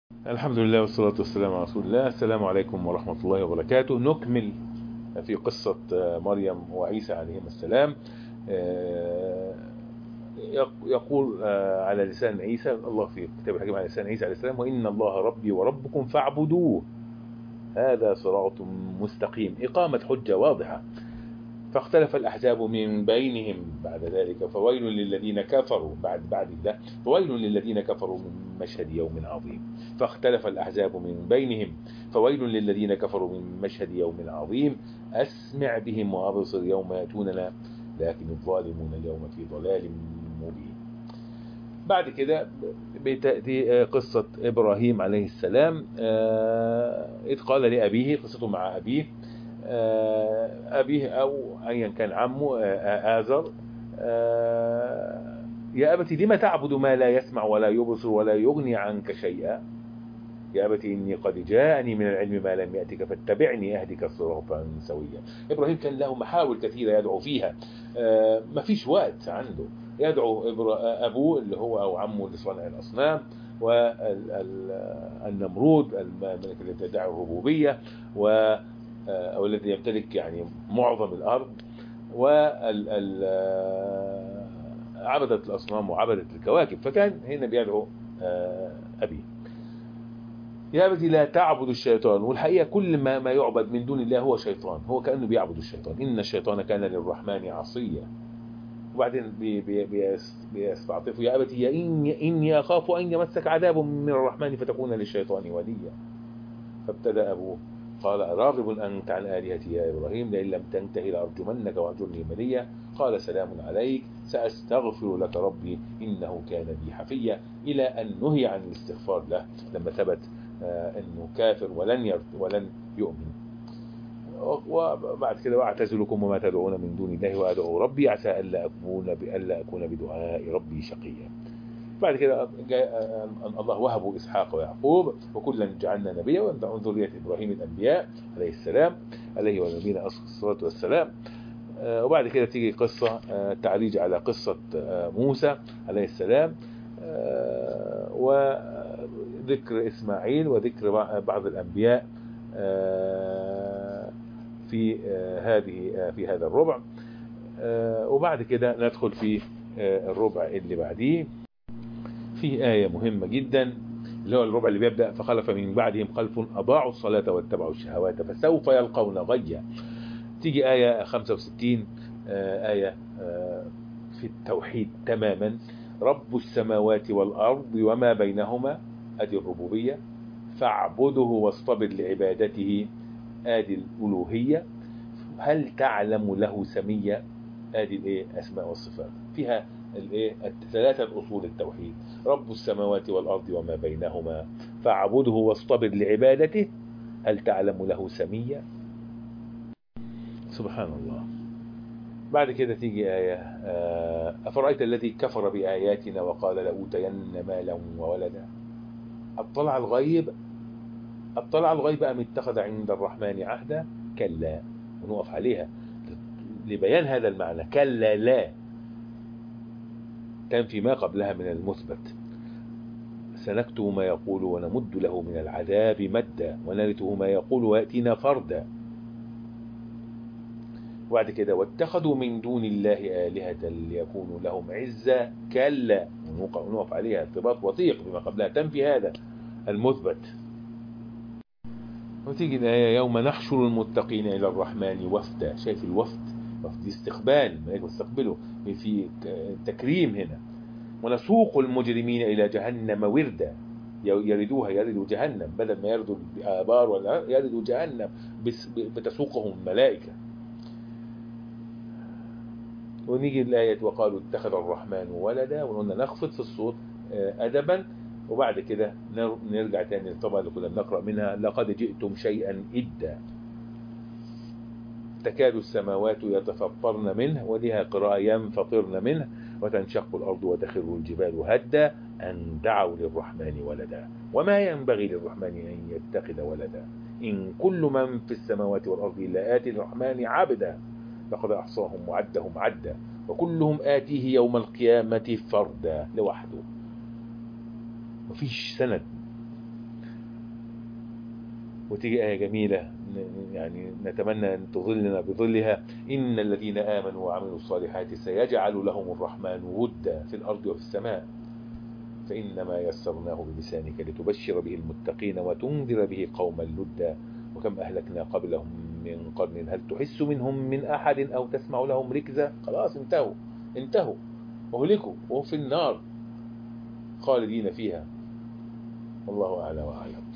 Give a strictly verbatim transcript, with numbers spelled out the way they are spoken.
الحمد لله والصلاة والسلام على رسول الله. السلام عليكم ورحمة الله وبركاته. نكمل في قصة مريم وعيسى عليهما السلام. يقول على لسان عيسى الله في كتاب الحكيم على لسان عيسى عليه السلام: وإن الله ربي وربكم فاعبدوه هذا صراط مستقيم. إقامة حجة واضحة. فاختلف الأحزاب من بينهم بعد ذلك فويل للذين كفروا بعد بعد ده فويل للذين كفروا من مشهد يوم عظيم. فاختلف الأحزاب من بينهم فويل للذين كفروا من مشهد يوم عظيم. أسمع بهم وأبصر يوم يأتوننا لكن الظالمون اليوم في ضلال مبين. بعد كده بتأتي قصة إبراهيم عليه السلام، إذ قال لأبيه، قصته مع أبيه أبيه أو أيا كان عمه آزر: يا أبت لم تعبد ما لا يسمع ولا يبصر ولا يغني عنك شيئا يا أبت إني قد جاءني من العلم ما لم يأتك فاتبعني أهدك صراطا سويا. إبراهيم كان له محاور كثيرة يدعو فيها، ما فيش وقت عنده. يدعو أبوه اللي هو أو عمه لصانع الأصنام، والنمرود الملك الذي يدعي الربوبية و أو الذي يمتلك يعني معظم الأرض، وعبدة الأصنام وعبدة الكواكب. فكان هنا بيدعو أبي: يا أبتي لا تعبد الشيطان. والحقيقة كل ما ما يعبد من دون الله هو شيطان، هو كأنه بيعبد الشيطان. إن الشيطان كان للرحمن عصيا. وبعدين بي بي بيستعطفوا: يا أبتي يا إني, إني أخاف أن يمسك عذاب من الرحمن فتكون للشيطان وليا. فابتدأ أبوه قال: راغب أنت عن آلهتي يا إبراهيم لئن لم تنتهي لأرجمنك واهجرني مليا. قال: سلام عليك سأستغفر لك ربي إنه كان بي حفيا، إلى أن نهي عن الاستغفار له لما ثبت أنه كافر ولن يرد ولن يؤمن. وبعد كده: واعتزلكم وما تدعون من دون الله وأدعو ربي عسى ألا أكون ألا أكون بدعاء ربي شقيا. بعد كده الله وهبوا إسحاق ويعقوب وكلا جعلنا نبيا ومن ذرية إبراهيم الأنبياء عليه السلام عليه ونبينا الصلاة والسلام. وبعد كده تيجي قصة تعريج على قصة موسى عليه السلام، وذكر إسماعيل وذكر بعض الأنبياء في هذه في هذا الربع. وبعد كده ندخل في الربع اللي بعديه. في آية مهمة جدا اللي هو الربع اللي بيبدأ: فخلف من بعدهم خلف أضاعوا الصلاة واتبعوا الشهوات فسوف يلقون غيا. تيجي آية خمسة وستين، آية في التوحيد تماما: رب السماوات والأرض وما بينهما، أدي الربوبية، فاعبده واصطبر لعبادته، آدي الألوهية، هل تعلم له سميا، آدي الإيه أسماء والصفات. فيها الايه الثلاثه اصول التوحيد: رب السماوات والارض وما بينهما، فاعبده واصطبر لعبادته، هل تعلم له سميا. سبحان الله. بعد كده تيجي آية: أفرأيت الذي كفر بآياتنا وقال لأوتين مالا وولدا. اطلع الغيب اطلع الغيب أم اتخذ عند الرحمن عهدا. كلا. ونقف عليها لبيان هذا المعنى. كلا لا كان فيما قبلها من المثبت. سنكتب ما يقول ونمد له من العذاب مدا ونرثه ما يقول ويأتينا فردا. وبعد كده: واتخذوا من دون الله آلهة ليكونوا لهم عزا. كلا. ونقف عليها ارتباط وثيق بما قبلها تنفي هذا المثبت. وتيجي الآية: يوم نحشر المتقين إلى الرحمن وفدا. شايف الوفد؟ وفد استقبال، ما يستقبله في تكريم هنا. ونسوق المجرمين إلى جهنم وردا. يردوها يردوا جهنم، بدل ما يردوا الآبار ولا يردوا جهنم بتسوقهم الملائكة. ونيجي الآية: وقالوا اتخذ الرحمن ولدا. وقلنا نخفض في الصوت أدبا. وبعد كده نرجع تاني طبعا اللي كنا بنقرأ منها: لقد جئتم شيئا إدا. تكاد السماوات يتفطرن منه، ولها قراءة ينفطرن منه، وتنشق الأرض وتخر الجبال هدا أن دعوا للرحمن ولدا وما ينبغي للرحمن أن يتخذ ولدا إن كل من في السماوات والأرض إلا آتي الرحمن عبدا لقد أحصاهم وعدهم عدا وكلهم آتيه يوم القيامة فردا. لوحده، مفيش سند. وتيجي آية جميلة يعني نتمنى أن تظلنا بظلها: إن الذين آمنوا وعملوا الصالحات سيجعل لهم الرحمن ودا في الأرض وفي السماء، فإنما يسرناه بلسانك لتبشر به المتقين وتنذر به قوما لدا، وكم أهلكنا قبلهم من قرن هل تحس منهم من أحد أو تسمع لهم ركزا. خلاص انتهوا انتهوا أهلكوا وفي النار خالدين فيها. والله أعلى وأعلم.